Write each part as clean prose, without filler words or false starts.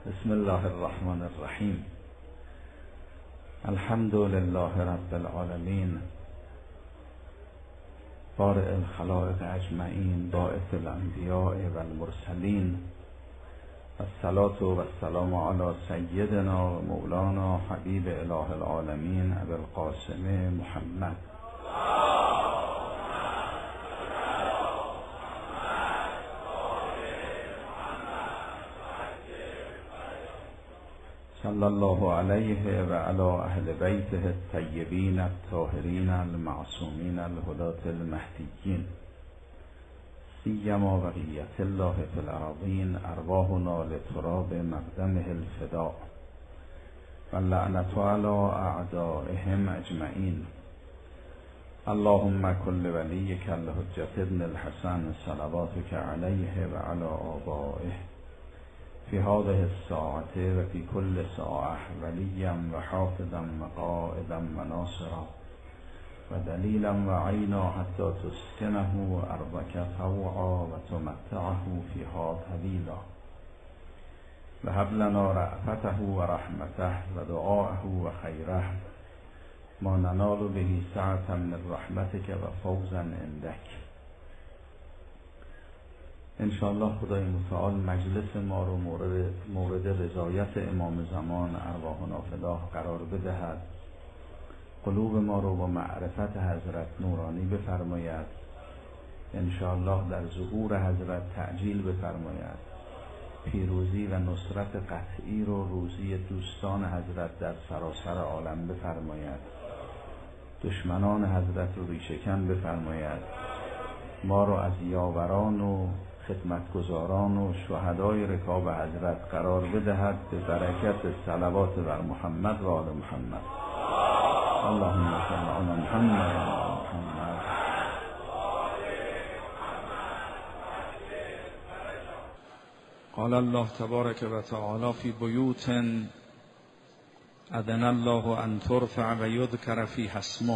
بسم الله الرحمن الرحیم. الحمد لله رب العالمین، بارئ الخلائق اجمعین، باعث الانبیاء و المرسلین، الصلاة و السلام علی سیدنا و مولانا حبیب اله العالمین ابی القاسم محمد. صلی الله علیه و علی اهل بیته الطیبین الطاهرین المعصومین الهداة المهدیین، سیما بقیة الله فی الارضین، ارواحنا لتراب مقدمه الفداء و اللعنة علی اعدائهم اجمعین. اللهم کل ولیک الحجة ابن الحسن صلواتک علیه و علی آبائه فی هذه الساعة و فی کل ساعة ولیا و حافظا و قائدا و ناصرا و دلیلا و عینا حتی تسکنه ارضک طوعا و تمتعه فیها طویلا و هب لنا رأفته و رحمته و دعاءه و خیره ما ننال به سعة من رحمتک و فوزا عندک. انشاءالله خدای متعال مجلس ما رو مورد رضایت امام زمان ارواحنا فداه قرار بدهد، قلوب ما رو با معرفت حضرت نورانی بفرماید، انشاءالله در ظهور حضرت تعجیل بفرماید، پیروزی و نصرت قطعی رو روزی دوستان حضرت در سراسر عالم بفرماید، دشمنان حضرت رو ریشه‌کن بفرماید، ما رو از یاوران و خدمتگزاران و شهدای رکاب حضرت قرار بدهد به برکت صلوات بر محمد و آل محمد. اللهم صل علی محمد و آل محمد. قال الله تبارک و تعالی فی بیوت اذن الله ان ترفع و یذکر فیها اسمه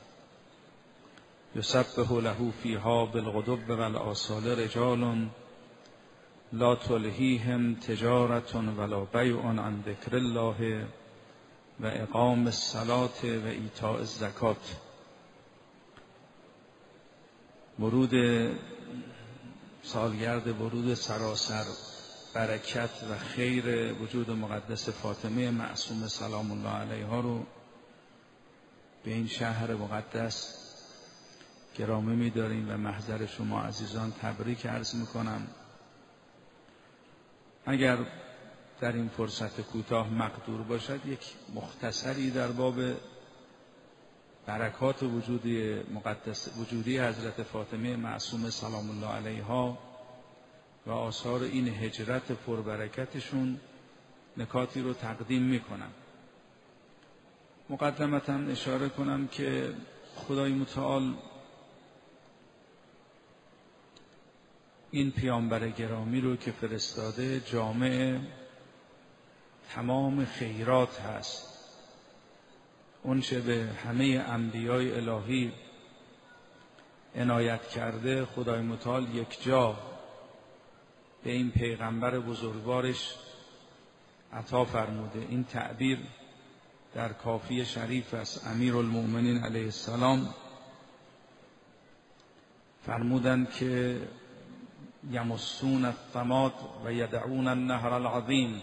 یسبح له فیها بالغدو والآصال رجال لا تلهیهم تجارة ولا بیع عن ذکر الله و اقام الصلاة و ایتاء الزکات. ورود سالگرد ورود سراسر برکت و خیر وجود مقدس فاطمه معصوم سلام الله علیها رو به این شهر مقدس گرامی می‌داریم و محضر شما عزیزان تبریک عرض می‌کنم. اگر در این فرصت کوتاه مقدور باشد یک مختصری در باب برکات وجودی حضرت فاطمه معصوم سلام الله علیها و آثار این هجرت پربرکتشون نکاتی رو تقدیم می‌کنم. مقدمتاً اشاره کنم که خدای متعال این پیامبر گرامی رو که فرستاده جامع تمام خیرات هست، اون چه به همه انبیای الهی عنایت کرده خدای متعال یک جا به این پیغمبر بزرگوارش عطا فرموده. این تعبیر در کافی شریف است. امیرالمؤمنین علیه السلام فرمودند که یمسون الثماد و یدعون النهر العظیم.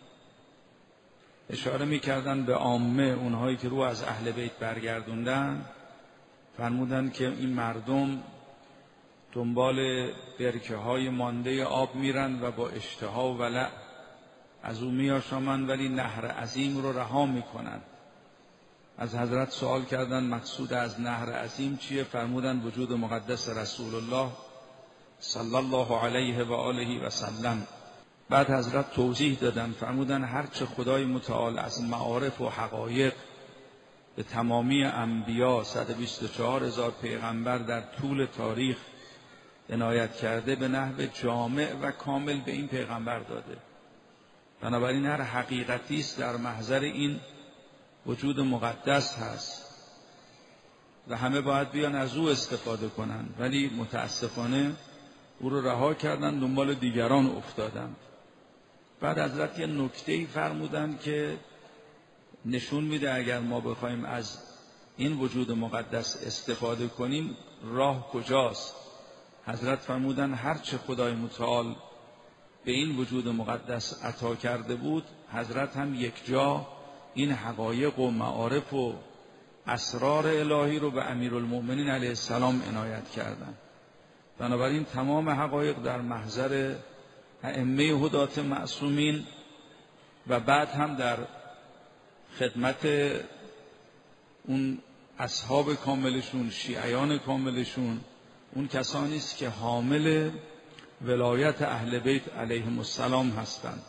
اشاره می‌کردند به عامه، اونهایی که رو از اهل بیت برگردوندن، فرمودند که این مردم دنبال برکه‌های مانده آب میرن و با اشتها و ولع از او میآشامند، ولی نهر عظیم رو رها میکنند. از حضرت سوال کردند مقصود از نهر عظیم چیه؟ فرمودند وجود مقدس رسول الله صلی الله علیه و آله و سلم. بعد حضرت توضیح دادن، فرمودن هرچه خدای متعال از معارف و حقایق به تمامی انبیا 124,000 پیغمبر در طول تاریخ عنایت کرده به نحو جامع و کامل به این پیغمبر داده. بنابراین هر حقیقتی است در محضر این وجود مقدس هست و همه باید بیان از او استفاده کنند، ولی متاسفانه او رو رها کردند، دنبال دیگران افتادند. بعد حضرت یه نکته‌ای فرمودن که نشون میده اگر ما بخوایم از این وجود مقدس استفاده کنیم راه کجاست. حضرت فرمودن هرچه خدای متعال به این وجود مقدس عطا کرده بود، حضرت هم یک جا این حقایق و معارف و اسرار الهی رو به امیرالمؤمنین علیه السلام عنایت کردند. بنابراین تمام حقایق در محضر ائمه هدات معصومین و بعد هم در خدمت اون اصحاب کاملشون، شیعیان کاملشون، اون کسانی است که حامل ولایت اهل بیت علیهم السلام هستند.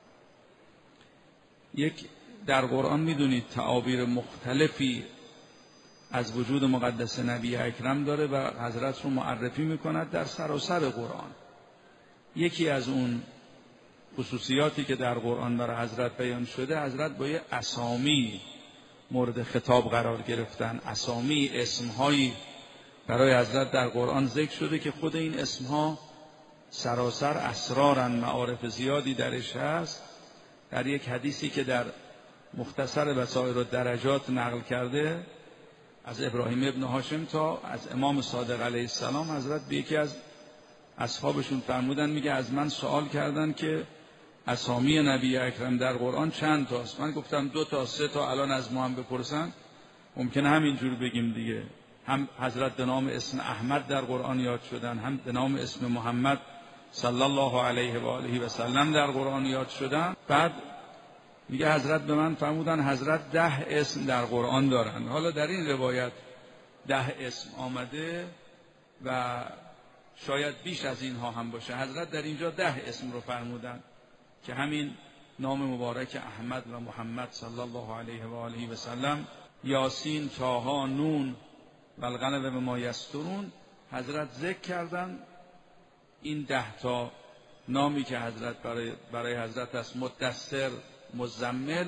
در قرآن میدونید تعابیر مختلفی از وجود مقدس نبی اکرم داره و حضرت رو معرفی میکند در سراسر قرآن. یکی از اون خصوصیاتی که در قرآن برای حضرت بیان شده، حضرت با یه اسامی مورد خطاب قرار گرفتن. اسامی، اسمهایی برای حضرت در قرآن ذکر شده که خود این اسمها سراسر اسرارن، معارف زیادی درش هست. در یک حدیثی که در مختصر بصائر الدرجات نقل کرده از ابراهیم ابن هاشم تا از امام صادق علیه السلام، حضرت به یکی از اصحابشون فرمودن، میگه از من سوال کردن که اسامی نبی اکرم در قرآن چند تاست؟ من گفتم 2 تا 3 تا. الان از ما هم بپرسن ممکنه همینجور بگیم دیگه. هم حضرت به نام اسم احمد در قرآن یاد شدن، هم به نام اسم محمد صلی الله علیه و آله و سلم در قرآن یاد شدن. بعد میگه حضرت به من فرمودن حضرت 10 اسم در قرآن دارن. حالا در این روایت 10 اسم آمده و شاید بیش از اینها هم باشه. حضرت در اینجا 10 اسم رو فرمودن که همین نام مبارک احمد و محمد صلی الله علیه و آله و سلم، یاسین، طه، نون و القلم و ما یسطرون، حضرت ذکر کردن. این 10 تا نامی که حضرت برای حضرت است، مدثر، مزمل،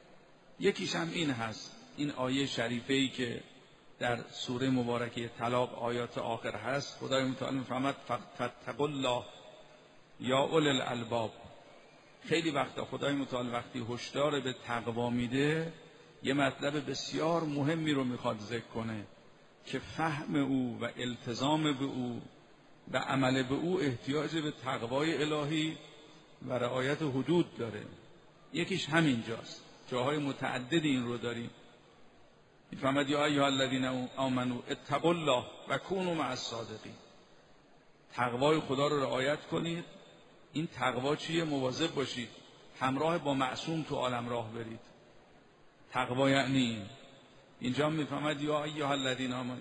یکیش هم این هست، این آیه شریفه‌ای که در سوره مبارکه طلاق آیات آخر هست. خدای متعال می‌فرماید فاتقوا الله یا اولی الالباب. خیلی وقتا خدای متعال وقتی هشدار به تقوا میده، یه مطلب بسیار مهمی رو میخواد ذکر کنه که فهم او و التزام به او و عمل به او احتیاج به تقوای الهی و رعایت حدود داره. یکیش همین جاست. جاهای متعددی این رو داریم. میفرماید یا ایها الذین آمنوا اتقوا الله و کونوا مع الصادقین. تقوای خدا رو رعایت کنید. این تقوا چیه؟ مواظب باشید، همراه با معصوم تو عالم راه برید. تقوا یعنی اینجا میفرماید یا ایها الذین آمنوا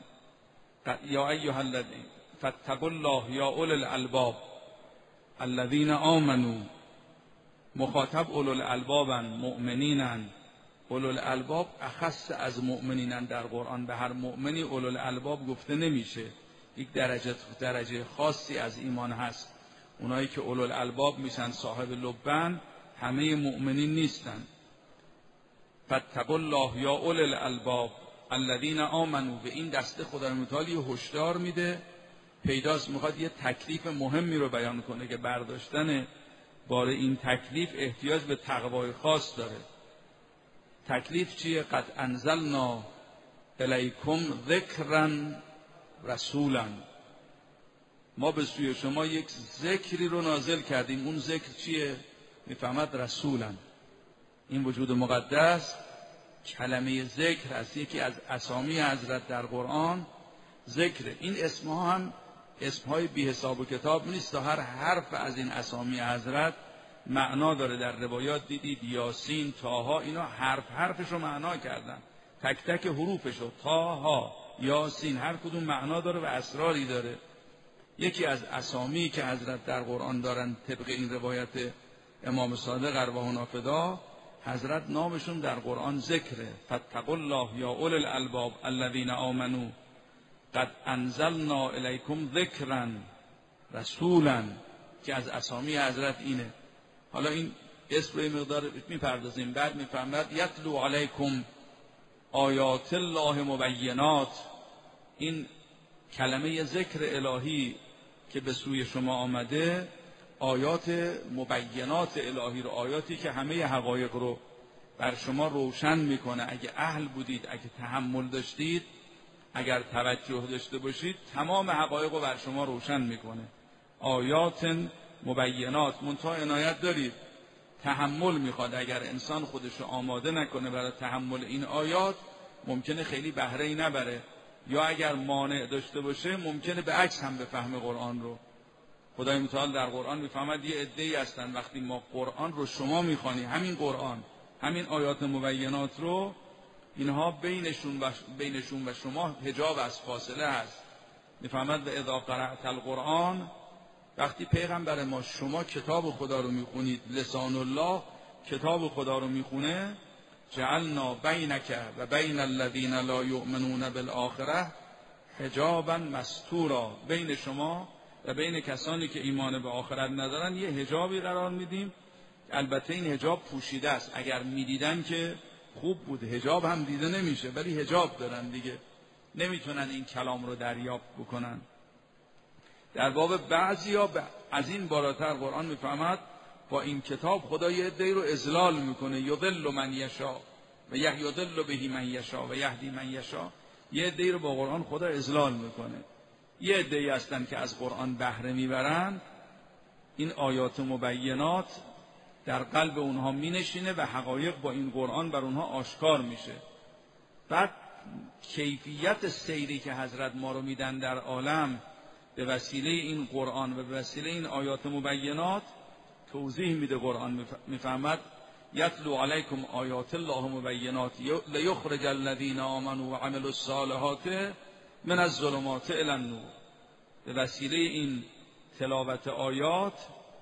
یا ایها الذین فاتقوا الله یا اولی الالباب الذین آمنوا. مخاطب اولو الالبابن، مؤمنینن. اولو الالباب اخص از مؤمنینن. در قرآن به هر مؤمنی اولو الالباب گفته نمیشه. یک درجه خاصی از ایمان هست. اونایی که اولو الالباب میشن، صاحب لبن، همه مؤمنین نیستن. فاتقوا الله یا اولی الالباب الذین آمنوا. به این دسته خدای متعال هشدار میده. پیداست میخواد یه تکلیف مهمی رو بیان کنه که برداشتن بار این تکلیف احتیاج به تقوای خاص داره. تکلیف چیه؟ قد انزلنا الیکم ذکرا رسولا. ما به سوی شما یک ذکری رو نازل کردیم. اون ذکر چیه؟ میفهمد رسولا. این وجود مقدس کلمه ذکر است. یکی از اسامی حضرت در قرآن ذکر. این اسمها هم اسمهای بی حساب و کتاب نیست. تا هر حرف از این اسامی حضرت معنا داره. در روایات دیدید یاسین، طه، اینا حرفش رو معنا کردن. تک تک حروفش رو، طه، یاسین، هر کدوم معنا داره و اسراری داره. یکی از اسامی که حضرت در قرآن دارن طبق این روایت امام صادق ارواحنا فدا، حضرت نامشون در قرآن ذکره. فاتقوا الله یا اولی الالباب الذین آمنوا قد انزلنا الیکم ذکرا رسولا، که از اسامی حضرت اینه. حالا این اسم رو مقدار میپردازیم. بعد میفرماید یتلو علیکم آیات الله مبینات. این کلمه ذکر الهی که به سوی شما آمده، آیات مبینات الهی رو، آیاتی که همه حقایق رو بر شما روشن میکنه. اگه اهل بودید، اگه تحمل داشتید، اگر توجه داشته باشید، تمام حقایق رو بر شما روشن میکنه. آیات مبینات. منتها عنایت دارید، تحمل میخواد. اگر انسان خودش رو آماده نکنه برای تحمل این آیات، ممکنه خیلی بهره‌ای نبره، یا اگر مانع داشته باشه ممکنه به عکس هم بفهمه قرآن رو. خدای متعال در قرآن میفهمد یه عده‌ای هستن وقتی ما قرآن رو شما میخوانی، همین قرآن، همین آیات مبینات رو، اینها بینشون و شما حجاب از فاصله هست. میفهمد و اذا قرأت القرآن، وقتی پیغمبر ما شما کتاب خدا رو میخونید، لسان الله کتاب خدا رو میخونه، جعلنا بینک و بین الذین لا یؤمنون بالآخرة حجابا مستورا. بین شما و بین کسانی که ایمان به آخرت ندارن یه حجابی قرار میدیم. البته این حجاب پوشیده است، اگر میدیدن که خوب بود، حجاب هم دیده نمیشه، ولی حجاب دارن دیگه، نمیتونن این کلام رو دریافت بکنن. در باب بعضیا از این بالاتر قرآن میفهمد با این کتاب خدا یه عده‌ای رو اضلال میکنه، یضل من یشاء و یضل به من یشاء و یهدی من یشاء. یه عده‌ای رو با قرآن خدا اضلال میکنه. یه عده‌ای هستن که از قرآن بهره میبرن، این آیات مبینات در قلب اونها مینشینه و حقایق با این قرآن بر اونها آشکار میشه. بعد کیفیت سیری که حضرت ما رو میدن در عالم به وسیله این قرآن و به وسیله این آیات مبینات توضیح میده. قرآن میفهمد یتلو علیکم آیات الله مبینات لیخرج الذین آمنوا و عملوا الصالحات من الظلمات الی النور. به وسیله این تلاوت آیات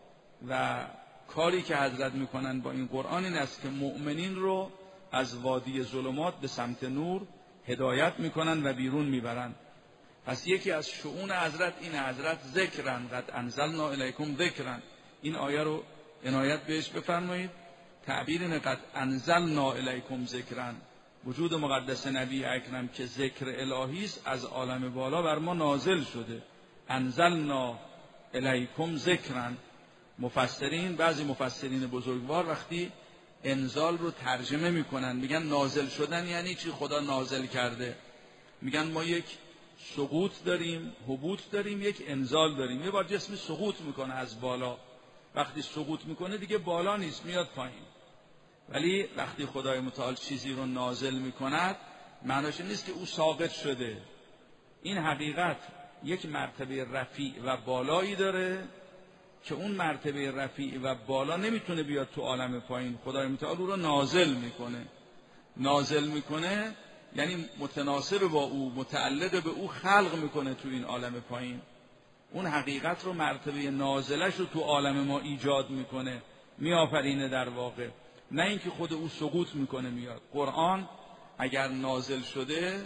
و کاری که حضرت میکنن با این قرآن این است که مؤمنین رو از وادی ظلمات به سمت نور هدایت میکنن و بیرون میبرن. پس یکی از شؤون حضرت این، حضرت ذکرن، قد انزلنا الیکم ذکرن. این آیه رو عنایت بهش بفرمایید. تعبیر اینه قد انزلنا الیکم ذکرن، وجود مقدس نبی اکرم که ذکر الهی است از عالم بالا بر ما نازل شده. انزلنا الیکم ذکرن. مفسرین، بعضی مفسرین بزرگوار وقتی انزال رو ترجمه میکنن میگن نازل شدن یعنی چی؟ خدا نازل کرده. میگن ما یک سقوط داریم، هبوط داریم، یک انزال داریم. یه بار جسم سقوط میکنه از بالا، وقتی سقوط میکنه دیگه بالا نیست، میاد پایین. ولی وقتی خدای متعال چیزی رو نازل میکند معناش نیست که او ساقط شده. این حقیقت یک مرتبه رفیع و بالایی داره که اون مرتبه رفیع و بالا نمیتونه بیاد تو عالم پایین. خدای متعال او رو نازل میکنه. نازل میکنه یعنی متناسب با او، متعلق به او خلق میکنه تو این عالم پایین. اون حقیقت رو، مرتبه نازلش رو تو عالم ما ایجاد میکنه، میآفرینه در واقع، نه اینکه خود او سقوط میکنه میاد. قرآن اگر نازل شده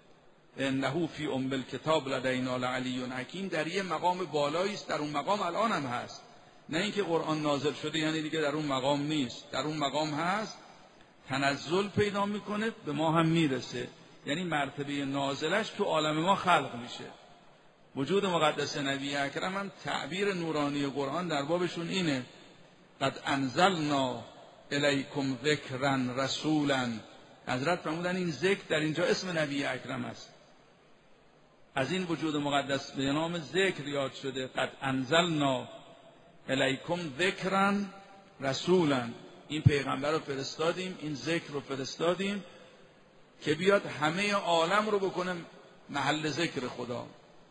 انه فی ام الکتاب لدینا لعلی حکیم، در یه مقام بالایی است، در اون مقام الان هم هست. نه اینکه قرآن نازل شده یعنی دیگه در اون مقام نیست، در اون مقام هست، تنزل پیدا میکنه، به ما هم میرسه. یعنی مرتبه نازلش تو عالم ما خلق میشه. وجود مقدس نبی اکرم هم تعبیر نورانی قرآن در بابشون اینه، قد انزلنا الیکم ذکرا رسولا. حضرت فرمودن این ذکر در اینجا اسم نبی اکرم است. از این وجود مقدس به نام ذکر یاد شده، قد انزلنا الیکم ذکرا رسولا. این پیغمبر رو فرستادیم، این ذکر رو فرستادیم که بیاد همه عالم رو بکنه محل ذکر خدا.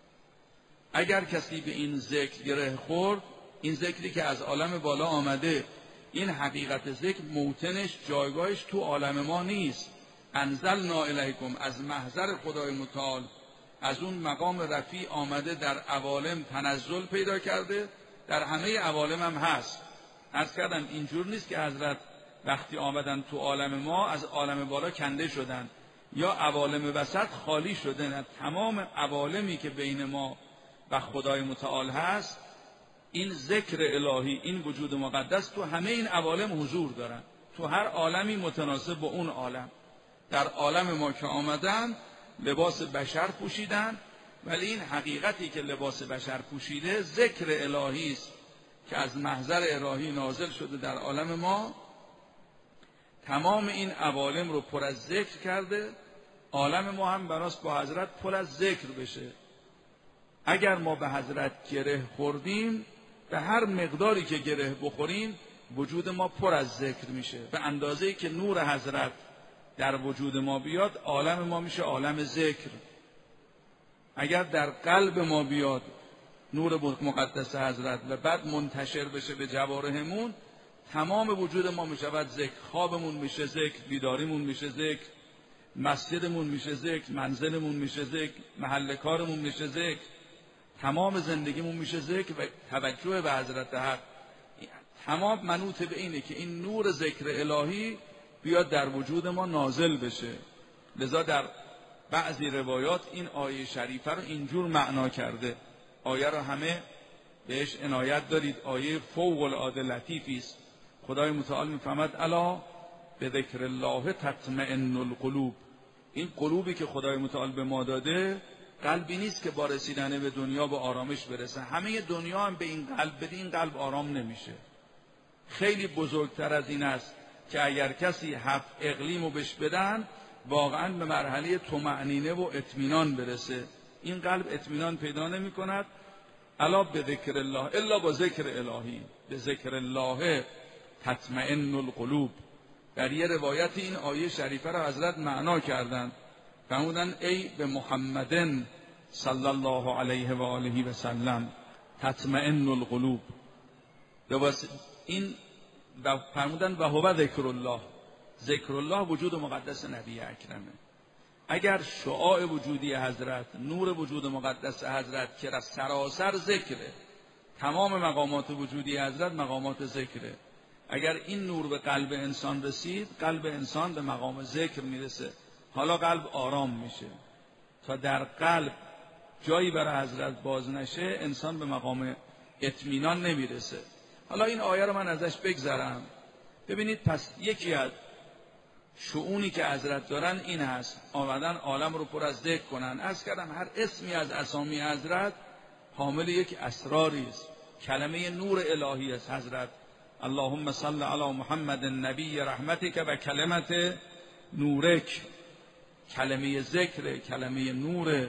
اگر کسی به این ذکر گره خورد، این ذکری که از عالم بالا آمده، این حقیقت ذکر موطنش، جایگاهش تو عالم ما نیست. انزلنا الیکم از محضر خدای متعال، از اون مقام رفیع آمده، در عوالم تنزل پیدا کرده، در همه عوالم هم هست. عرض کردم اینجور نیست که حضرت وقتی آمدن تو عالم ما از عالم بالا کنده شدن یا عوالم وسط خالی شدن. تمام عوالمی که بین ما و خدای متعال هست، این ذکر الهی، این وجود مقدس تو همه این عوالم حضور دارن، تو هر عالمی متناسب با اون عالم. در عالم ما که آمدن لباس بشر پوشیدن، ولی این حقیقتی که لباس بشر پوشیده ذکر الهی است. که از محضر الهی نازل شده در عالم ما، تمام این عوالم رو پر از ذکر کرده. عالم ما هم براست با حضرت پر از ذکر بشه. اگر ما به حضرت گره خوردیم، به هر مقداری که گره بخوریم وجود ما پر از ذکر میشه. به اندازه‌ای که نور حضرت در وجود ما بیاد، عالم ما میشه عالم ذکر. اگر در قلب ما بیاد نور مقدس حضرت و بعد منتشر بشه به جوارحمون، تمام وجود ما میشود ذکر. خوابمون میشه ذکر، بیداریمون میشه ذکر، مسجدمون میشه ذکر، منزلمون میشه ذکر، محل کارمون میشه ذکر، تمام زندگیمون میشه ذکر و توجه به حضرت حق. تمام منوط به اینه که این نور ذکر الهی بیاد در وجود ما نازل بشه. لذا در بعضی روایات این آیه شریفه رو اینجور معنا کرده. آیه رو همه بهش عنایت دارید. آیه فوق العاده لطیفی است. خدای متعال میفهمد الا به ذکر الله تطمئن القلوب. این قلوبی که خدای متعال به ما داده قلبی نیست که با رسیدن به دنیا به آرامش برسه. همه دنیا هم به این قلب بده، این قلب آرام نمیشه. خیلی بزرگتر از این است که اگر کسی 7 اقلیمو بهش بدن واقعا به مرحله طمأنینه و اطمینان برسه. این قلب اطمینان پیدا نمی کند الا به ذکر الله، الا با ذکر الهی. به ذکر الله تطمئن القلوب. در یه روایت این آیه شریفه را حضرت معنا کردند، فرمودند ای به محمدن صلی الله علیه و آله و سلم تطمئن القلوب. این فرمودند و هو ذکر الله. ذکر الله وجود مقدس نبی اکرمه. اگر شعاع وجودی حضرت، نور وجود مقدس حضرت که سراسر ذکره، تمام مقامات وجودی حضرت مقامات ذکره، اگر این نور به قلب انسان رسید، قلب انسان به مقام ذکر میرسه. حالا قلب آرام میشه. تا در قلب جایی برای حضرت باز نشه انسان به مقام اطمینان نمیرسه. حالا این آیه رو من ازش بگذرم. ببینید پس یکی از شؤونی که حضرت دارن این هست آمدن عالم رو پر از ذکر کنن. عرض کردم هر اسمی از اسامی حضرت حامل یک اسراری است. کلمه نور الهی است حضرت. اللهم صل علی محمد نبی رحمتک و کلمت نورک. کلمه ذکر، کلمه نور.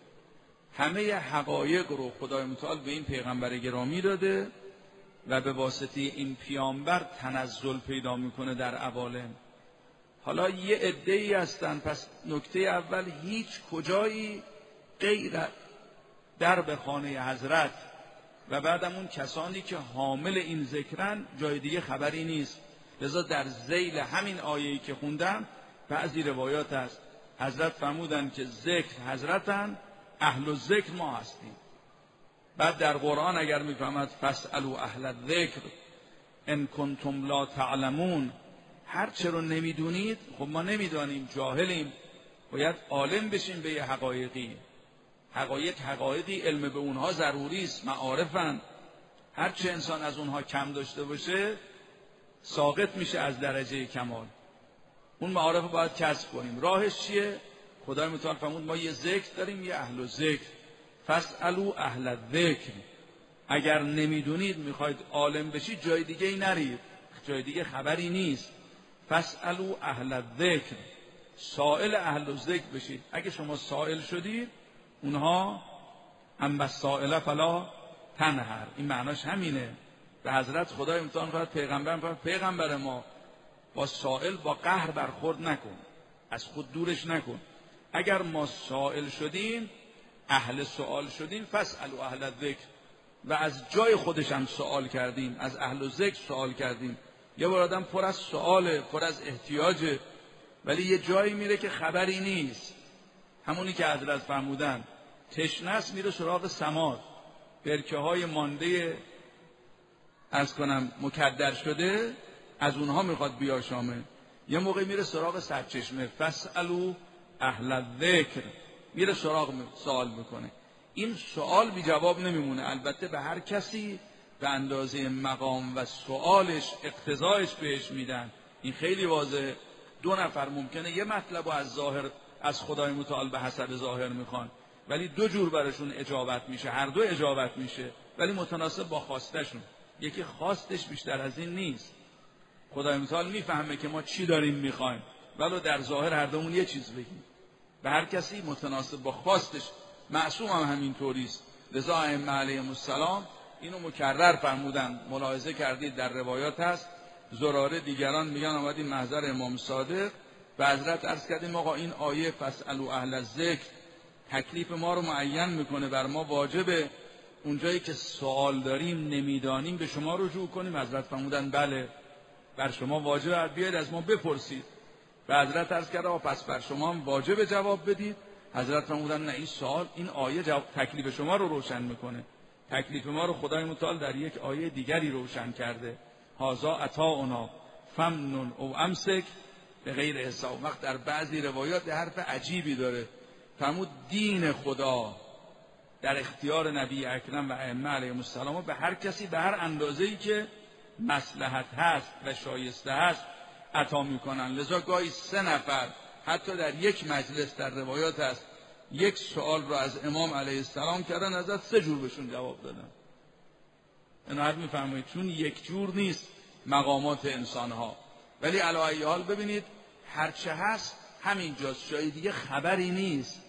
همه حقایق رو خدای متعال به این پیغمبر گرامی داده و به واسطه این پیامبر تنزل پیدا میکنه در عوالم. حالا یه عده‌ای هستن. پس نکته اول، هیچ کجایی غیر درب خانه حضرت و بعدم اون کسانی که حامل این ذکرن جای دیگه خبری نیست. لذا در ذیل همین آیه‌ای که خوندم بعضی روایات هست حضرت فرمودن که ذکر حضرتن، اهل الذکر ما هستیم. بعد در قرآن اگر میفهمد فاسألوا اهل الذکر ان کنتم لا تعلمون، هر چه رو نمیدونید، خب ما نمیدانیم، جاهلیم، باید عالم بشیم به یه حقایقی. حقایقی علم به اونها ضروری است، معارفن. هر چه انسان از اونها کم داشته باشه ساقط میشه از درجه کمال. اون معارف رو باید کسب کنیم. راهش چیه؟ خدای متعال فرمود ما یه ذکر داریم، یه اهل الذکر. فاسألوا اهل الذکر. اگر نمیدونید میخواید عالم بشید جای دیگه ای نرید، جای دیگه خبری نیست. فاسألوا اهل الذکر. سائل اهل الذکر بشید. اگه شما سائل شدید اونها اما السائل فلا تنهر. این معناش همینه. به حضرت خدای امتحان کنید پیغمبر ما با سائل با قهر برخورد نکن، از خود دورش نکن. اگر ما سائل شدیم، اهل سؤال شدیم، فاسألوا اهل الذکر. و از جای خودش هم سؤال کردیم، از اهل الذکر سؤال کردیم. یه بار آدم پر از سؤاله، پر از احتیاجه، ولی یه جایی میره که خبری نیست. همونی که حضرت فرمودن تشنه است میره سراغ سماد، برکه های مانده از کنم مکدر شده از اونها میخواد بیاشامه. یه موقع میره سراغ سرچشمه. فاسألوا اهل الذکر. میره سراغ سوال میکنه. این سوال بی جواب نمیمونه. البته به هر کسی به اندازه مقام و سوالش اقتضایش بهش میدن. این خیلی واضحه. 2 نفر ممکنه یه مطلب رو از ظاهر از خدای متعال به حسب ظاهر میخوان، ولی 2 جور براشون اجابت میشه. هر دو اجابت میشه ولی متناسب با خواستشون. یکی خواستش بیشتر از این نیست. خدای متعال میفهمه که ما چی داریم میخوایم، ولو در ظاهر هر دومون یه چیز بگیم. به هر کسی متناسب با خواستش. معصوم هم همینطوری است. لذا ائمه علیهم السلام اینو مکرر فرمودن. ملاحظه کردید در روایات هست، زراره دیگران میگن آمدیم محضر امام صادق، به حضرت عرض کردیم آقا این آیه فاسألوا اهل الذکر تکلیف ما رو معین میکنه، بر ما واجبه اونجایی که سوال داریم نمیدانیم به شما رجوع کنیم. حضرت فرمودن بله، بر شما واجبه بیاید از ما بپرسید. به حضرت عرض کرد پس بر شما هم واجبه جواب بدید. حضرت فرمودن نه، این سوال، این آیه تکلیف شما رو روشن میکنه. تکلیف ما رو خدای متعال در یک آیه دیگری روشن کرده. هذا عطاؤنا فمنن او امسک به غیر حساب. وقت در بعضی روایات حرف عجیبی داره، فرمود دین خدا در اختیار نبی اکرم و ائمه علیهم السلام به هر کسی به هر اندازه‌ای که مصلحت هست و شایسته هست عطا میکنن. لذا گاهی 3 نفر حتی در یک مجلس در روایات هست یک سوال رو از امام علیه السلام کردن، ازت 3 جور بهشون جواب دادن. اینو حد میفهمید، چون یک جور نیست مقامات انسانها. ولی علی ای حال ببینید هرچه هست همینجاست، جای دیگه خبری نیست.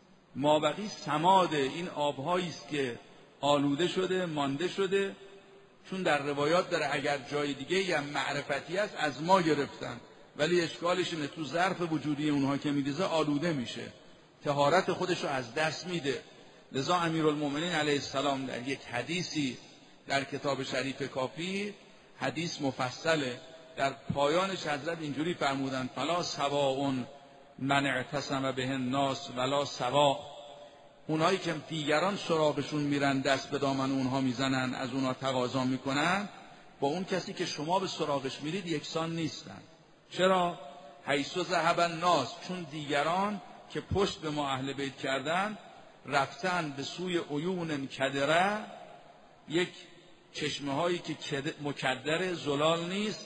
مابقی سماد این آبهایی است که آلوده شده مانده شده، چون در روایات داره اگر جای دیگه یا معرفتی هست از ما گرفتن، ولی اشکالش اینه تو ظرف وجودی اونها که میریزه آلوده میشه، طهارت خودش رو از دست میده. لذا امیرالمومنین علیه السلام در یک حدیثی در کتاب شریف کافی، حدیث مفصله، در پایانش حضرت اینجوری فرمودن فلا سواء من اعتصم به الناس ولا سواء. اونایی که دیگران سراغشون میرن دست به دامن اونها میزنن، از اونها تقاضا میکنن، با اون کسی که شما به سراغش میرید یکسان نیستن. چرا؟ حیث ذهب الناس، چون دیگران که پشت به ما اهل بیت کردن رفتن به سوی عیون کدره، یک چشمه هایی که مکدر زلال نیست،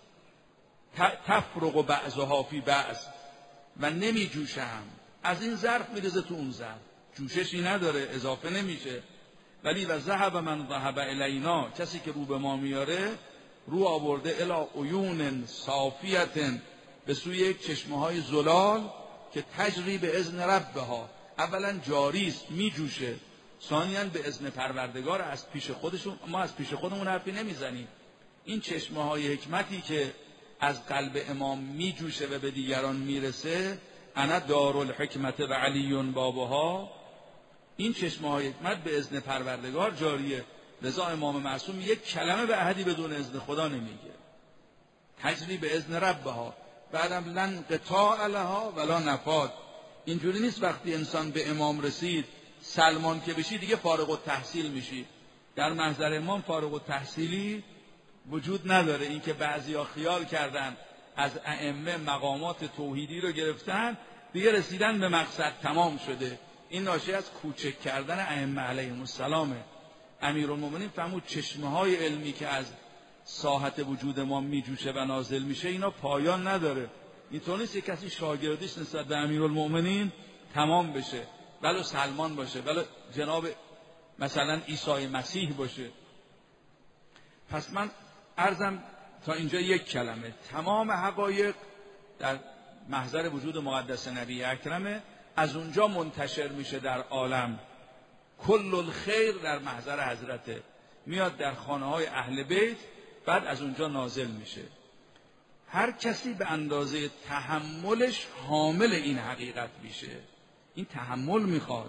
تفرق و بعضها فی بعض و نمی جوشم، از این ظرف میرزه تو اون ظرف، جوششی نداره، اضافه نمیشه. ولی و ذهب من ذهب الینا، کسی که رو به ما میاره رو آورده الی عیون صافیت، به سوی یک چشمه های زلال که تجری به اذن ربها، اولا جاری است میجوشه، ثانیاً به اذن پروردگار، از پیش خودشون، ما از پیش خودمون حرفی نمیزنیم. این چشمه های حکمتی که از قلب امام میجوشه و به دیگران میرسه، انا دارالحکمت و علی بابها، این چشمه های حکمت به اذن پروردگار جاریه. لذا امام معصوم یک کلمه به احدی بدون اذن خدا نمیگه، تجری به اذن ربها، بعدم لن قطاع لها ولا نفاد. اینجوری نیست وقتی انسان به امام رسید سلمان که بشی دیگه فارغ التحصیل میشی. در محضر امام فارغ التحصیلی وجود نداره. این که بعضیا خیال کردن از ائمه مقامات توحیدی رو گرفتن دیگه رسیدن به مقصد تمام شده، این ناشی از کوچک کردن ائمه علیهم السلامه. امیرالمومنین فرمود چشمه های علمی که از ساحت وجود ما میجوشه و نازل میشه اینا پایان نداره. اینطور نیست کسی شاگردیش نسبت به امیرالمومنین تمام بشه، ولو سلمان باشه، ولو جناب مثلا عیسی مسیح باشه. پس من عرضم تا اینجا یک کلمه، تمام حقایق در محضر وجود مقدس نبی اکرمه، از اونجا منتشر میشه در عالم. کل الخیر در محضر حضرته، میاد در خانه های اهل بیت، بعد از اونجا نازل میشه. هر کسی به اندازه تحملش حامل این حقیقت میشه. این تحمل میخواد.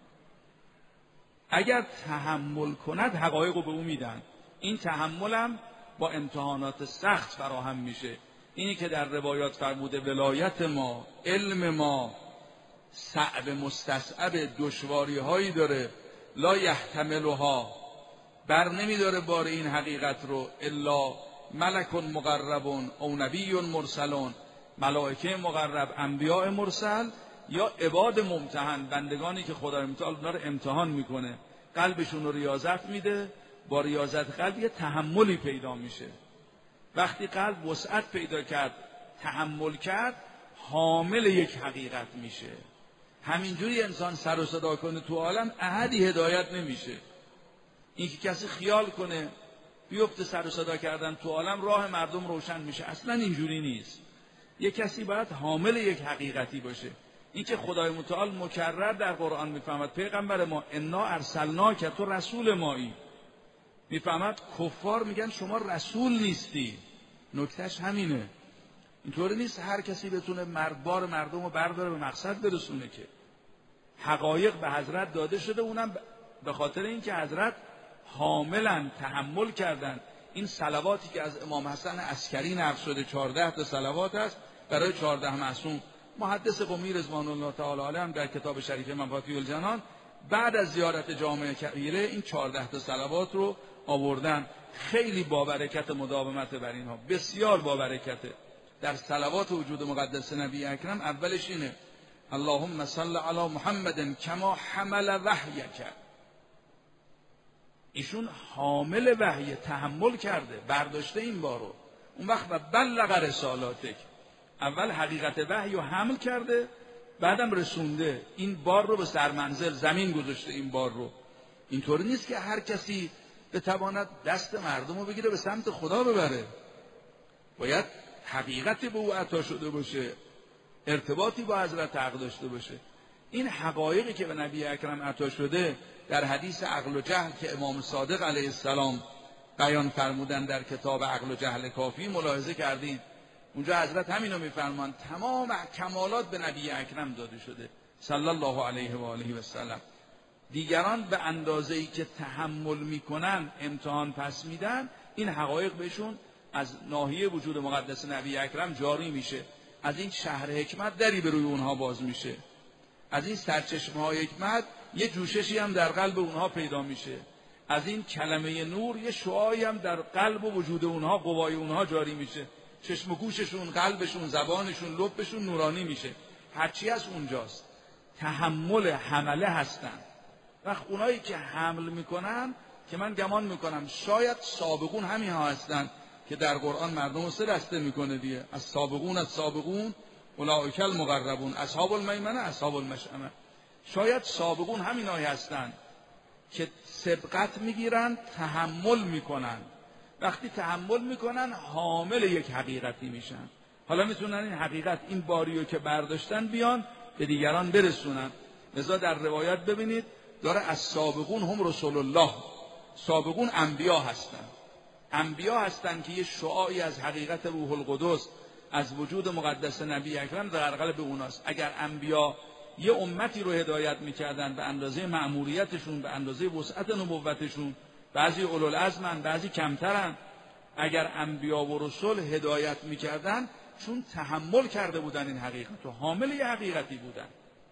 اگر تحمل کند حقایق رو به او میدن. این تحملم با امتحانات سخت فراهم میشه. اینی که در روایات فرموده ولایت ما، علم ما صعب مستصعب، دشواری هایی داره، لا یحتملها، بر نمیداره بار این حقیقت رو الا ملک مقربون او نبی مرسلون، ملائکه مقرب، انبیاء مرسل، یا عباد ممتحن، بندگانی که خدای متعال اونا رو امتحان میکنه، قلبشون رو ریاضت میده. با ریاضت قلب یه تحملی پیدا میشه. وقتی قلب وسعت پیدا کرد، تحمل کرد، حامل یک حقیقت میشه. همینجوری انسان سر و صدا کنه تو عالم، احدی هدایت نمیشه. این که کسی خیال کنه بیفته سر و صدا کردن تو عالم، راه مردم روشن میشه. اصلا اینجوری نیست. یک کسی باید حامل یک حقیقتی باشه. این که خدای متعال مکرر در قرآن میفهمد پیغمبر ما انا ارسلناک، تو رسول مایی، میفهمد کفار میگن شما رسول نیستی. نکتهش همینه. اینطوری نیست هر کسی بتونه بار مردم رو برداره به مقصد برسونه، که حقایق به حضرت داده شده، اونم به خاطر اینکه حضرت حاملا تحمل کردن. این صلواتی که از امام حسن عسکری نقل شده 14 تا صلوات است برای 14 معصوم. محدث قمی رضوان الله تعالی علیه هم در کتاب شریف مفاتیح الجنان بعد از زیارت جامع کبیره این 14 تا صلوات رو آوردن. خیلی با برکت مداومت بر اینها، بسیار با برکته. در صلوات وجود مقدس نبی اکرم اولش اینه اللهم صل علی محمد کما حمل وحیک. ایشون حامل وحی، تحمل کرده، برداشته این بارو. اون وقت و بلغ رسالاتک، اول حقیقت وحی رو حمل کرده، بعدم رسونده. این بار رو به سرمنزل زمین گذاشته. این بار رو اینطوری نیست که هر کسی بتواند دست مردم رو بگیره به سمت خدا ببره. باید حقیقتی به او عطا شده باشه، ارتباطی با حضرت حق داشته باشه. این حقایقی که به نبی اکرم عطا شده در حدیث عقل و جهل که امام صادق علیه السلام بیان فرمودن در کتاب عقل و جهل کافی، ملاحظه کردید اونجا حضرت همینو میفرمان تمام کمالات به نبی اکرم داده شده صلی الله علیه و آله و سلم. دیگران به اندازه‌ای که تحمل میکنن امتحان پس میدن، این حقایق بهشون از ناحیه وجود مقدس نبی اکرم جاری میشه. از این شهر حکمت دری به روی اونها باز میشه. از این سرچشمه های حکمت یه جوششی هم در قلب اونها پیدا میشه. از این کلمه نور یه شعاعی هم در قلب و وجود اونها، قوای اونها جاری میشه. چشم و گوششون، قلبشون، زبانشون، لبشون نورانی میشه. هرچی از اونجاست. تحمل حمله هستن. وقت اونایی که حمل میکنن که من گمان میکنم شاید سابقون همین ها هستن که در قرآن مردم رو 3 دسته میکنه دیگه. از سابقون اولئک المقربون، اصحاب المیمنه، اصحاب المشأمه. شاید سابقون همین هایی هستن که سبقت میگیرن، تحمل میکنن. وقتی تحمل میکنن حامل یک حقیقتی میشن. حالا میتونن این حقیقت، این باریو که برداشتن بیان به دیگران برسونن. لذا در روایت ببینید داره از سابقون هم رسول الله، سابقون انبیا هستن. انبیا هستن که یه شعاعی از حقیقت روح القدس از وجود مقدس نبی اکرم در قلب اوناست. اگر انبیا یه امتی رو هدایت میکردن به اندازه مأموریتشون، به اندازه وسعت نبوتشون، بعضی اولوالعزمن، بعضی کمترن، اگر انبیا و رسول هدایت میکردن چون تحمل کرده بودن این حقیقت و حامل یه حقیقتی بودن.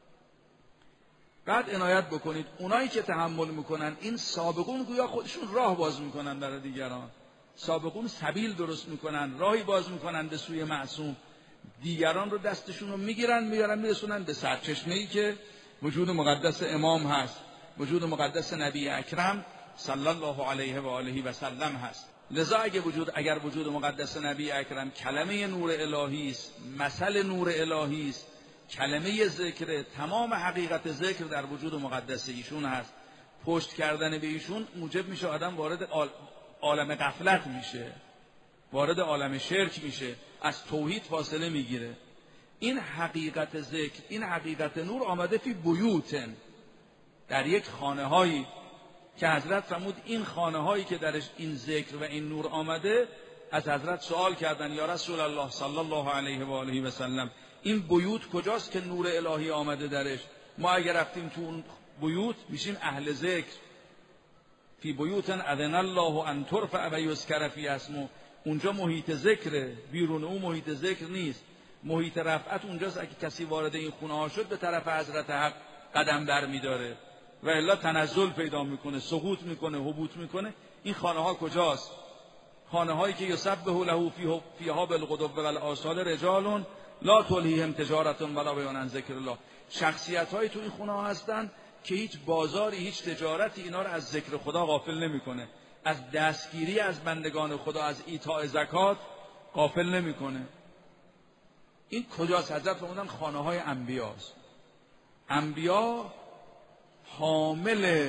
بعد عنایت بکنید اونایی که تحمل میکنن، این سابقون گویا خودشون راه باز میکنن برای دیگران. سابقون سبیل درست میکنن، راهی باز میکنن به سوی معصوم. دیگران رو دستشون رو میگیرن میرسونن به سرچشمه‌ای که وجود مقدس امام هست، وجود مقدس نبی اکرم صلی الله علیه و آله و سلم هست. لذا اگر وجود مقدس نبی اکرم کلمه نور الهی است، مثل نور الهی است، کلمه ذکر، تمام حقیقت ذکر در وجود مقدس ایشون هست، پشت کردن به ایشون موجب میشه آدم وارد عالم غفلت میشه، وارد عالم شرک میشه، از توحید فاصله میگیره. این حقیقت ذکر، این حقیقت نور آمده فی بیوتن، در یک خانه هایی که حضرت فرمود این خانه هایی که درش این ذکر و این نور آمده، از حضرت سوال کردن یا رسول الله صلی الله علیه و آله و سلم این بیوت کجاست که نور الهی آمده درش؟ ما اگر رفتیم تو اون بیوت میشیم اهل ذکر. فی بیوتن اذن الله ان ترفع و یذکر فی اسمه، اونجا محیط ذکره، بیرون اون محیط ذکر نیست. محیط رفعت اونجاست. اگه کسی وارد این خونه ها شد به طرف حضرت حق قدم بر میداره و الا تنزل پیدا میکنه، سقوط میکنه، هبوط میکنه. این خانه ها کجاست؟ خانه هایی که یسبح له فیها بالغدو والآصال رجال لا تلهیهم تجارت ولا بیع عن ذکر الله. شخصیت هایی تو این خونه ها هستن که هیچ بازاری، هیچ تجارتی اینا رو از ذکر خدا غافل نمیکنه، از دستگیری از بندگان خدا، از ایتاء زکات غافل نمیکنه. این کجاست؟ حضرت فرمودن خانه های انبیاست. انبیا حامل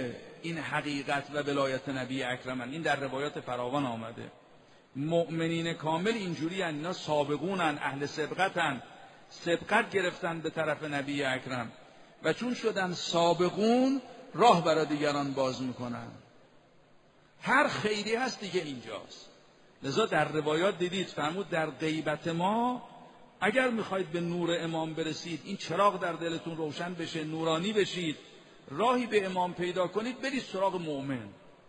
این حقیقت و ولایت نبی اکرمن. این در روایات فراوان آمده. مؤمنین کامل اینجوری هستند، اینا سابقونن، اهل سبقتن، سبقت گرفتن به طرف نبی اکرم و چون شدن سابقون راه برای دیگران باز میکنن. هر خیری هست دیگه اینجاست. لذا در روایات دیدید فرمود در غیبت ما اگر میخواید به نور امام برسید، این چراغ در دلتون روشن بشه، نورانی بشید، راهی به امام پیدا کنید، برید سراغ مؤمن.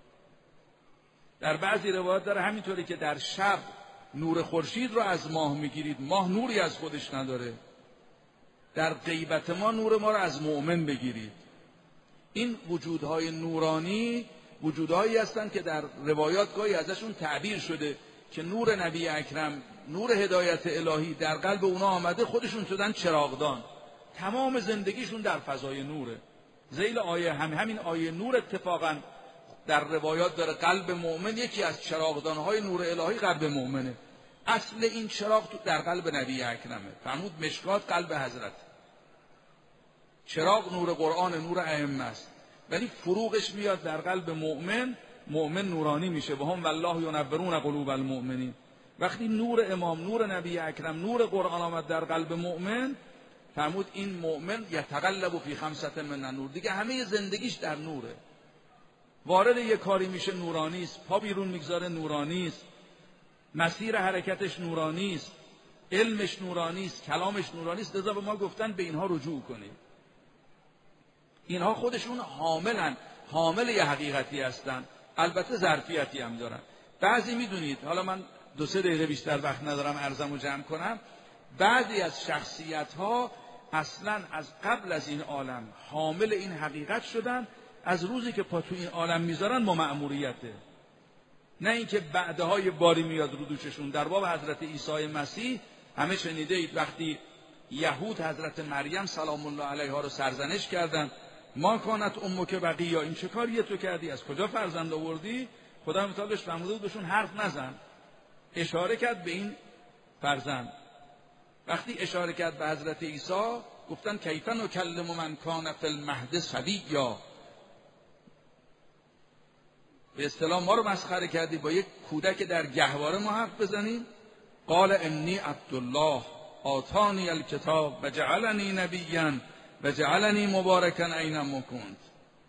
در بعضی روایات داره همینطوری که در شب نور خورشید رو از ماه میگیرید، ماه نوری از خودش نداره. در غیبت ما نور ما رو از مؤمن بگیرید. این وجودهای نورانی وجودهایی هستند که در روایات گاهی ازشون تعبیر شده که نور نبی اکرم، نور هدایت الهی در قلب اونا آمده، خودشون شدن چراغدان، تمام زندگیشون در فضای نوره. ذیل آیه همین آیه نور اتفاقا در روایات داره قلب مؤمن یکی از چراغدانهای نور الهی قلب مؤمنه. اصل این چراغ تو در قلب نبی اکرمه. فرمود مشکات قلب حضرت. چراغ نور قرآن، نور ائمه است، ولی فروغش میاد در قلب مؤمن، مؤمن نورانی میشه. و هم والله ینورون قلوب المؤمنین. وقتی نور امام، نور نبی اکرم، نور قرآن آمد در قلب مؤمن، فرمود این مؤمن یتقلب فی خمسة من النور، دیگه همه زندگیش در نوره. وارد یک کاری میشه نورانی است، پا بیرون میگذاره نورانی است، مسیر حرکتش نورانی است، علمش نورانی است، کلامش نورانی است. لذا به ما گفتن به اینها رجوع کنید. اینها خودشون حامل یه حقیقتی هستن، البته ظرفیتی هم دارن. بعضی میدونید، حالا من 2-3 دقیقه بیشتر وقت ندارم عرضمو جمع کنم، بعضی از شخصیت ها اصلا از قبل از این عالم حامل این حقیقت شدن، از روزی که پا تو این عالم میذارن با مأموریته، نه اینکه بعدهای باری میاد رو دوششون. در باب حضرت عیسی مسیح همه شنیده اید وقتی یهود حضرت مریم سلام الله علیها رو سرزنش کردن، ما کانت امک بقیه، این چه کاریه تو کردی، از کجا فرزند آوردی؟ خدا متعالش فرموده بود بهشون حرف نزن، اشاره کرد به این فرزند. وقتی اشاره کرد به حضرت عیسی گفتن کیف نکلم من کان فی المهد صبیا، به اصطلاح ما رو مسخره کردی، با یک کودک در گهواره ما حرف بزنیم؟ قال انی عبدالله آتانی الکتاب و جعلنی نبیا و جعلنی مبارکا اینما کنت.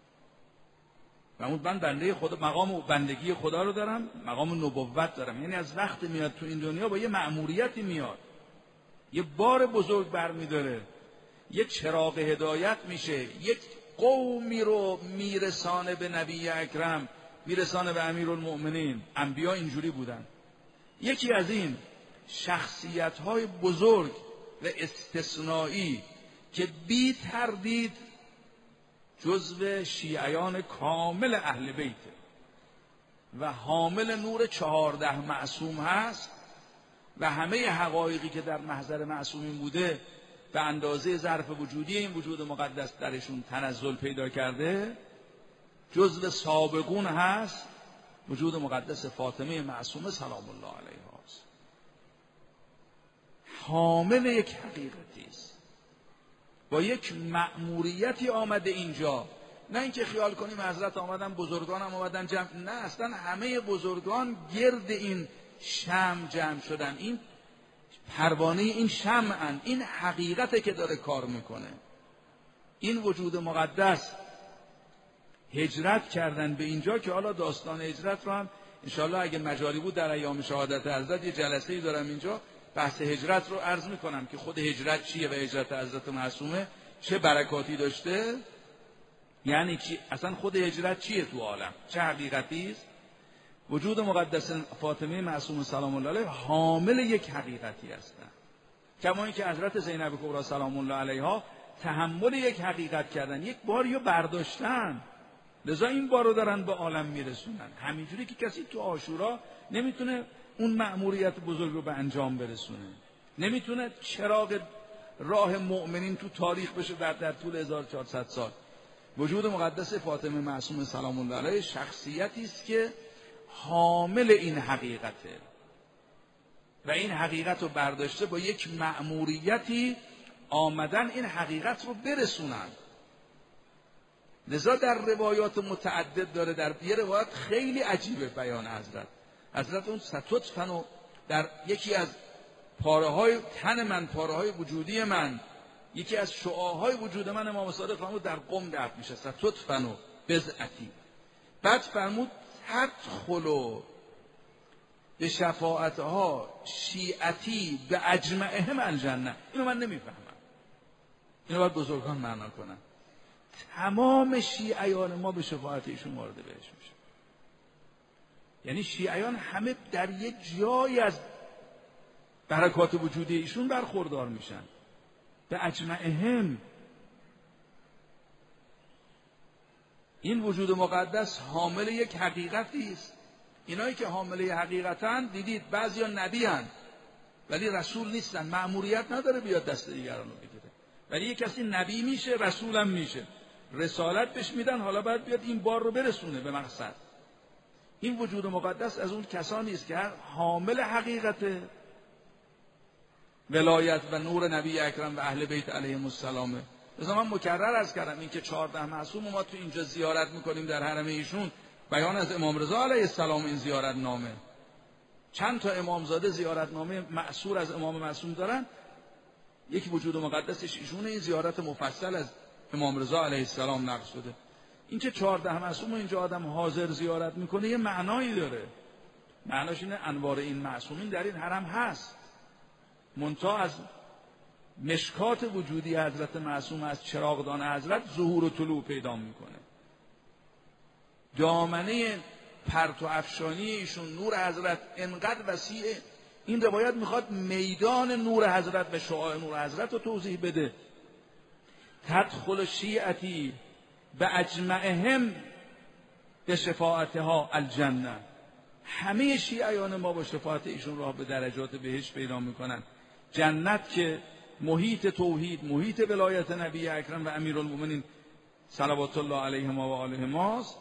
من بنده خدا، مقام بندگی خدا رو دارم، مقام نبوت دارم، یعنی از وقت میاد تو این دنیا با یه مأموریتی میاد، یه بار بزرگ برمیداره، یه چراغ هدایت میشه، یک قومی رو میرسانه به نبی اکرم، میرسانه به امیرالمؤمنین. انبیا اینجوری بودن. یکی از این شخصیت‌های بزرگ و استثنایی که بی تردید جزو شیعیان کامل اهل بیت و حامل نور 14 معصوم هست و همه حقایقی که در محضر معصومین بوده به اندازه ظرف وجودی این وجود مقدس درشون تنزل پیدا کرده، جزو سابقون هست، وجود مقدس فاطمه معصومه سلام الله علیها است. حامل یک حقیقتی است، با یک مأموریتی آمده اینجا. نه اینکه خیال کنیم حضرت آمدن، بزرگان هم آمدن جمع، نه، اصلا همه بزرگان گرد این شمع جمع شدن، این پروانه این شمعن، این حقیقته که داره کار میکنه. این وجود مقدس هجرت کردن به اینجا که حالا داستان هجرت رو هم انشاءالله اگه مجالی بود در ایام شهادت حضرت یه جلسه‌ای دارم اینجا بحث هجرت رو عرض میکنم که خود هجرت چیه و هجرت حضرت معصومه چه برکاتی داشته، یعنی چی اصلا خود هجرت چیه تو عالم، چه حقیقتی است. وجود مقدس فاطمه معصومه سلام الله علیها حامل یک حقیقتی هستند، کما اینکه حضرت زینب کبری سلام الله علیها تحمل یک حقیقت کردن، یک باریو برداشتن، لذا این بارو دارن به عالم میرسونن. همینجوری که کسی تو عاشورا نمیتونه اون مأموریت بزرگ رو به انجام برسونه، نمیتونه چراغ راه مؤمنین تو تاریخ بشه در طول 1400 سال. وجود مقدس فاطمه معصومه سلام الله علیها شخصیتی است که حامل این حقیقته و این حقیقت رو برداشته با یک مأموریتی آمدن این حقیقت رو برسونن. لذا در روایات متعدد داره. در یه روایت خیلی عجیبه بیان حضرت اون ستطفن در یکی از پاره‌های تن من، پاره‌های وجودی من، یکی از شعاعهای وجود من، امام صادق فرمود در قم دفن میشه، ستطفن بضعتی. بعد فرمود تدخل به شفاعتها شیعتی به اجمعهم الجنه. اینو من نمیفهمم، اینو باید بزرگان معنا کنن. تمام شیعیان ما به شفاعت ایشون وارد بهش میشه. یعنی شیعیان همه در یک جایی از برکات وجودی ایشون برخوردار میشن. به اجمعهم. این وجود مقدس حامل یک حقیقتی است. اینایی که حامل حقیقتن، دیدید بعضیا نبی هستند ولی رسول نیستن، مأموریت نداره بیاد دست دیگران رو بگیره. ولی یک کسی نبی میشه، رسولم میشه، رسالت بهش میدن، حالا باید بیاد این بار رو برسونه به مقصد. این وجود مقدس از اون کسانی است که حامل حقیقت ولایت و نور نبی اکرم و اهل بیت علیهم السلام. مثلا من مکرر عرض کردم این که 14 معصوم ما تو اینجا زیارت میکنیم در حرم ایشون، بیان از امام رضا علیه السلام این زیارت نامه. چند تا امامزاده زیارت نامه معصور از امام معصوم دارن، یکی وجود مقدسش ایشونه. این زیارت مفصل از امام رضا علیه السلام نقل شده. این که 14 معصوم اینجا آدم حاضر زیارت میکنه یه معنایی داره. معناش اینه انوار این معصومین در این حرم هست، منتها از مشکات وجودی حضرت معصوم، از چراغدان حضرت ظهور و طلوع پیدا میکنه. دامنه پرتو افشانی ایشون، نور حضرت انقدر وسیعه. این روایت میخواد میدان نور حضرت و شعاع نور حضرت رو توضیح بده. تدخل شیعتی به اجمعهم به شفاعتها الجنه. همه شیعیان ما با شفاعت ایشون راه به درجات بهشت پیدا میکنن. جنت که محیط توحید، محیط ولایت نبی اکرم و امیرالمومنین صلوات الله علیهما و آلهماست،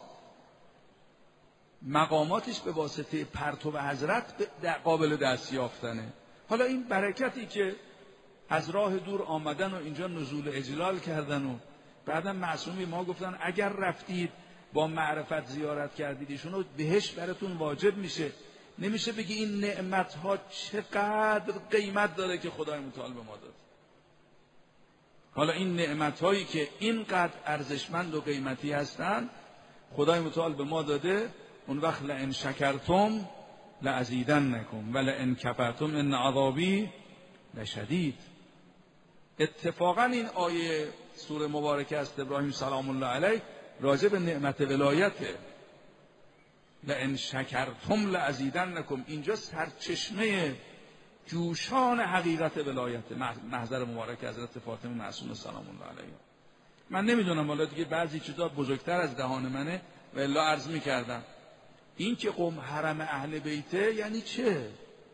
مقاماتش به واسطه پرتو حضرت قابل دست یافتنه. حالا این برکتی که از راه دور آمدن و اینجا نزول اجلال کردن و بعدم معصومی ما گفتن اگر رفتید با معرفت زیارت کردید ایشونو، بهشت براتون واجب میشه. نمیشه بگی این نعمتها چقدر قیمت داره که خدای متعال به ما داد. حالا این نعمتهایی که اینقدر ارزشمند و قیمتی هستن خدای متعال به ما داده، اون وقت لئن شکرتم لازیدنکم و لئن کفرتم ان عذابی لشدید. اتفاقا این آیه سوره مبارکه است ابراهیم سلام الله علیه راجع به نعمت ولایته. لئن شکرتم لازیدنکم، اینجا سرچشمه جوشان حقیقت ولایت محضر مبارک حضرت فاطمه معصومه سلام الله علیها. من نمیدونم والا دیگه بعضی چیزا بزرگتر از دهان منه و الا عرض میکردم. این که قم حرم اهل بیته یعنی چه؟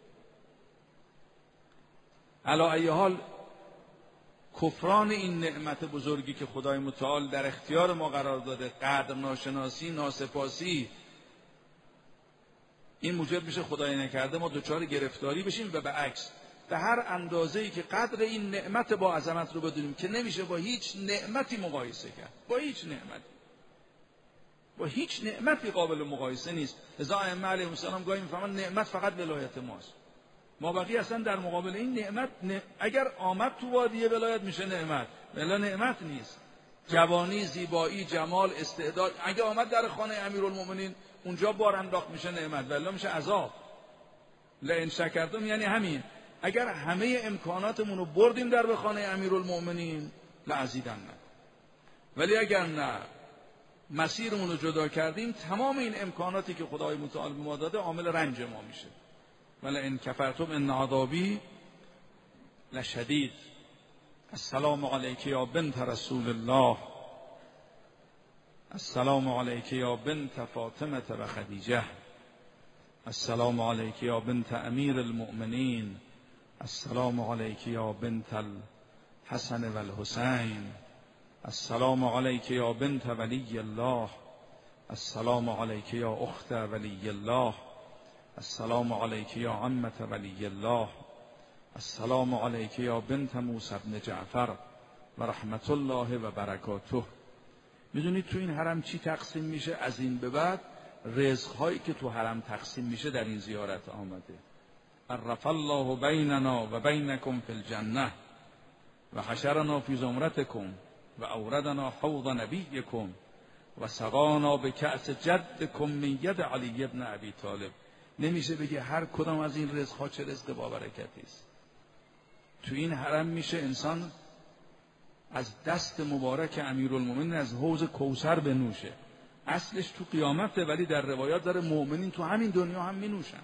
علی ای حال کفران این نعمت بزرگی که خدای متعال در اختیار ما قرار داده، قدر ناشناسی، ناسپاسی، این موجب میشه خدای نکرده ما دچار گرفتاری بشیم و به عکس به هر اندازه‌ای که قدر این نعمت با عظمت رو بدونیم که نمیشه با هیچ نعمتی مقایسه کرد، با هیچ نعمتی قابل مقایسه نیست. لذا ائمه علیهم السلام گاهی میفهمن نعمت فقط ولایت ماست، ما بقیه اصلا در مقابل این نعمت اگر آمد تو وادی ولایت میشه نعمت، ولی نعمت نیست. جوانی، زیبایی، جمال، استعداد اگه آمد در خانه امیرالمومنین اونجا بار انداخت میشه نعمت، ولی میشه عذاب. لئن شکرتم یعنی همین، اگر همه امکاناتمون رو بردیم در به خانه امیرالمومنین لازیدنکم، ولی اگر نه مسیرمون رو جدا کردیم تمام این امکاناتی که خدای متعال به ما داده عامل رنج ما میشه. ولئن کفرتم ان عذابی لشدید. السلام علیک یا بنت رسول الله، السلام علیک یا بنت فاطمه و خدیجه، السلام علیک یا بنت امیر المؤمنین، السلام علیک یا بنت الحسن و الحسین، السلام علیک یا بنت ولی الله، السلام علیک یا اخت ولی الله، السلام علیک یا عمة ولی الله، السلام علیک یا بنت موسی بن جعفر و رحمت الله و برکاته. میدونید تو این حرم چی تقسیم میشه؟ از این به بعد رزق‌هایی که تو حرم تقسیم میشه در این زیارت آمده. عرف الله بیننا و بینکم فی الجنه و حشرنا فی زمرتکم و اوردنا حوض نبیکم و سقانا به کأس جدکم من ید علی ابن ابی طالب. نمیشه بگه هر کدام از این رزق‌ها چه رزق با برکتی است. تو این حرم میشه انسان از دست مبارک امیرالمومنین از حوض کوثر بنوشه. اصلش تو قیامته، ولی در روایات داره مؤمنین تو همین دنیا هم می نوشن.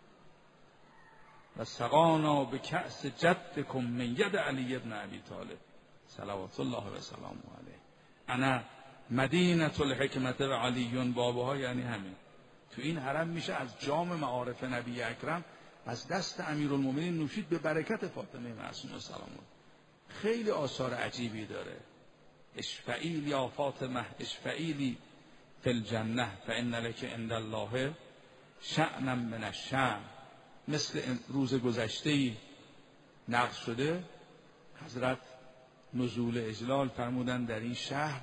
و سقانا به کأس جدکم من ید علی ابن ابی طالب صلوات الله و سلامه علیه. انا مدینة الحکمت و علیون بابها، یعنی همین. تو این حرم میشه از جام معارف نبی اکرم از دست امیرالمومنین نوشید به برکت فاطمه معصومه سلام الله. خیلی آثار عجیبی داره. اشفعیل یا فاطمه اشفعیلی فی الجنه فان لک عند الله شأنا من الشأن. مثل روز گذشته‌ای نقل شده حضرت نزول اجلال فرمودن در این شهر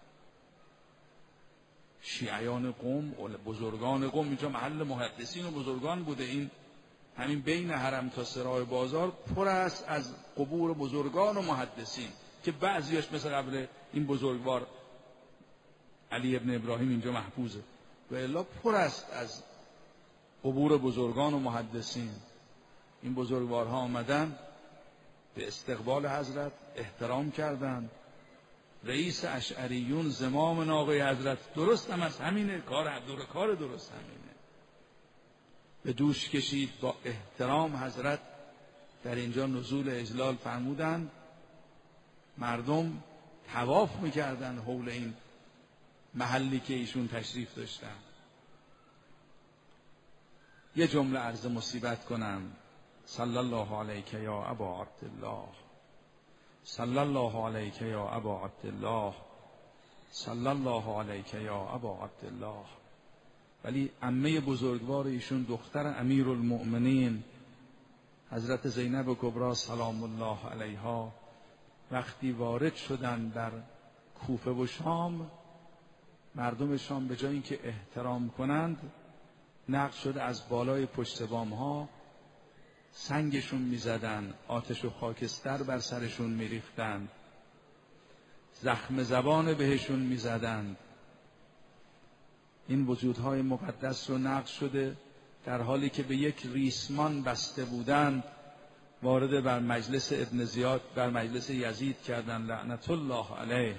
شیعیان قم، بزرگان قم، اینجا محل محدثین و بزرگان بوده، این همین بین حرم تا سراح بازار پر است از قبور بزرگان و محدثین که بعضیاش مثل قبر این بزرگوار علی ابن ابراهیم اینجا محفوظه و الا پر است از قبور بزرگان و محدثین. این بزرگوارها آمدن به استقبال حضرت احترام کردند. رئیس اشعریون زمام ناقه حضرت درست هم از همینه، کار درست همینه، به دوش کشید. با احترام حضرت در اینجا نزول اجلال فرمودند. مردم طواف میکردن حول این محلی که ایشون تشریف داشتن. یه جمله عرض مصیبت کنم. صلی الله علیک یا ابا عبدالله، صلی الله علیک یا ابا عبدالله، صلی الله علیک یا ابا عبدالله. ولی عمه بزرگوار ایشون دختر امیرالمؤمنین حضرت زینب کبری سلام الله علیها وقتی وارد شدن در کوفه و شام، مردم شام به جای اینکه احترام کنند نقل شده از بالای پشت بام ها سنگشون میزدن، آتش و خاکستر بر سرشون میریختند، زخم زبان بهشون میزدند. این وجودهای مقدس رو نقل شده در حالی که به یک ریسمان بسته بودند وارد بر مجلس ابن زیاد، بر مجلس یزید کردند لعنت الله علیه.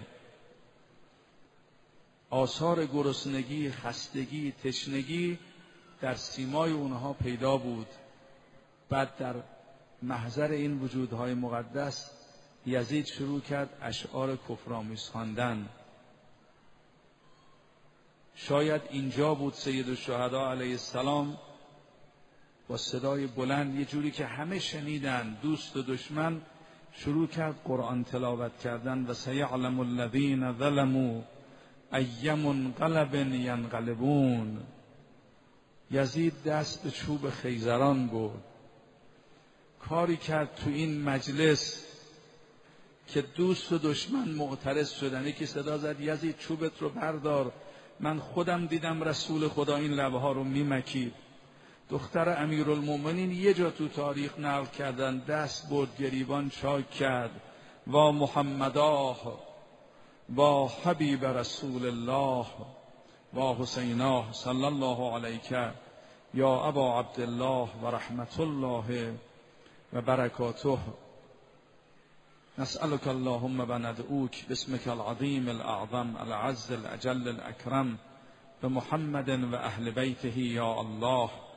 آثار گرسنگی، خستگی، تشنگی در سیمای اونها پیدا بود. بعد در محضر این وجودهای مقدس یزید شروع کرد اشعار کفرآمیز خواندن. شاید اینجا بود سید الشهدا علیه السلام با صدای بلند یه جوری که همه شنیدن، دوست و دشمن، شروع کرد قرآن تلاوت کردن. و سیعلم الذین ظلموا ای منقلب ینقلبون. یزید دست به چوب خیزران بود، کاری کرد تو این مجلس که دوست و دشمن معترض شدن. یکی صدا زد یزید چوبت رو بردار، من خودم دیدم رسول خدا این لبها رو میمکید. دختر امیرالمومنین یه جا تو تاریخ نقل کردن دست برد گریبان چاک کرد و محمداه و حبیب رسول الله و حسیناه صلی الله علیک یا ابا عبدالله و رحمت الله و برکاته. نسألك اللهم و ندعوک باسمك العظیم الاعظم العز الاجل الاکرم بمحمد و اهل بیته یا الله.